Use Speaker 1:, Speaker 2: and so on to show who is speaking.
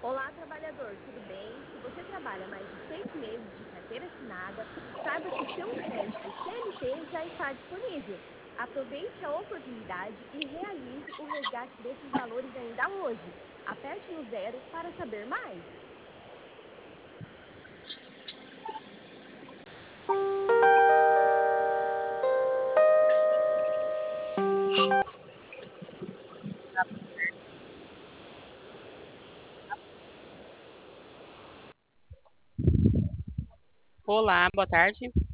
Speaker 1: Olá, trabalhador, tudo bem? Se você trabalha mais de 6 meses de carteira assinada, saiba que o seu crédito CLT já está disponível. Aproveite a oportunidade e realize o resgate desses valores ainda hoje. Aperte no zero para saber mais.
Speaker 2: Olá, boa tarde.